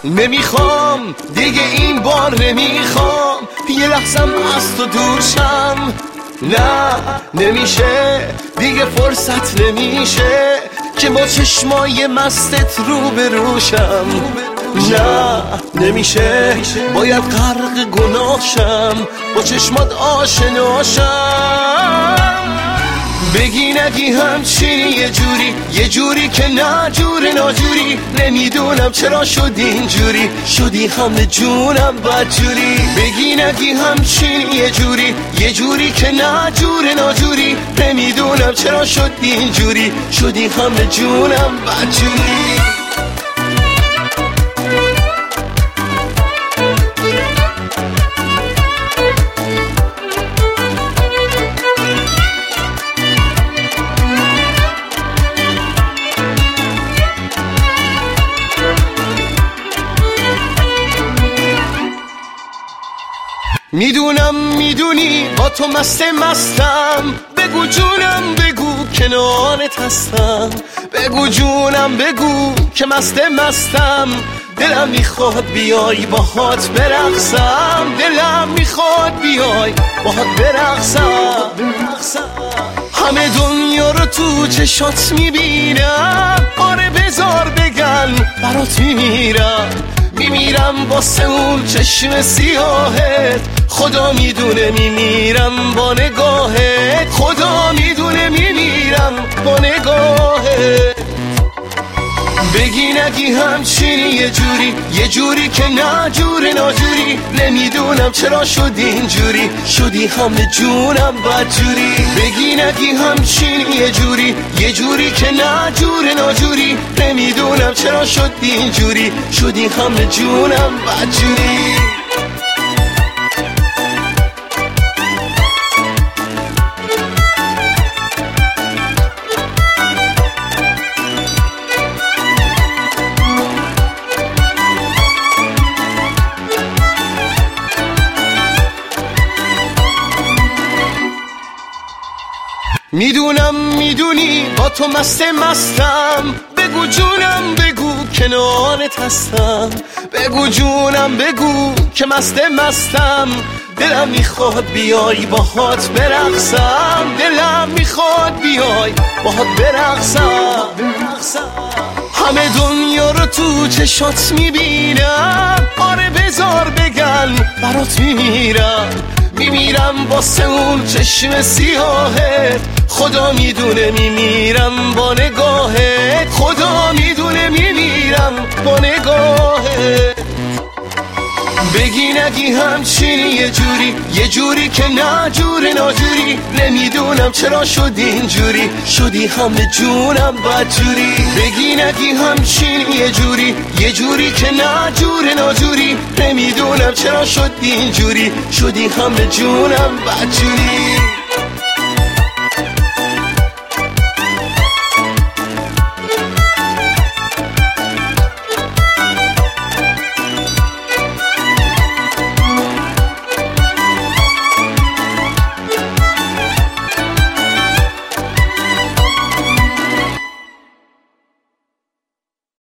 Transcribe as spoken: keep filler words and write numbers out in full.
نمیخوام دیگه این بار نمیخوام یه لحظم از تو دور شم. نه نمیشه دیگه فرصت نمیشه که با چشمای مستت رو به روشم. نه نمیشه باید غرق گناه شم با چشمات آشناشم. بگی نگی همچینی یه جوری یه جوری که نه جور ناجوری. نمیدونم چرا شد اینجوری شدی همه جونم بدجوری. بگی نگی همچینی یه جوری یه جوری که نه جور ناجوری. نمیدونم چرا شد اینجوری شدی همه جونم بدجوری. میدونم میدونی با تو مست مستم. بگو جونم بگو کنارت هستم. بگو جونم بگو که مست مستم. دلم میخواد بیای باهات برقصم. دلم میخواد بیای باهات برقصم. همه دنیا رو تو چشات میبینم. آره بذار بگن برات میمیرم. میمیرم واسه اون چشم سیاهت. خدا میدونه میمیرم با نگاهت. خدا میدونه میمیرم با نگاهت. بگی نگی همچینی یه جوری یه جوری که نه جور ناجوری. نمیدونم چرا شد اینجوری شدی همه جونم بدجوری. بگی نگی همچینی یه جوری یه جوری که نه جور ناجوری. نمیدونم چرا شد اینجوری شدی همه جونم بدجوری. میدونم میدونی با تو مست مستم. بگو جونم بگو کنارت هستم. بگو جونم بگو که مست مستم. دلم میخواد بیای باهات برقصم. دلم میخواد بیای باهات برقصم. همه دنیا رو تو چشات میبینم. آره بذار بگن برات میمیرم. میمیرم واسه اون چشم سیاهت. خدا میدونه میمیرم با نگاهت. خدا میدونه میمیرم با نگاهت. بگی نگی همچینی یه جوری یه جوری که نه جور ناجوری. نمیدونم چرا شد اینجوری شدی همه جونم بدجوری. بگی نگی همچینی یه جوری یه جوری که نه جور ناجوری. نمیدونم چرا شد اینجوری شدی همه جونم بدجوری.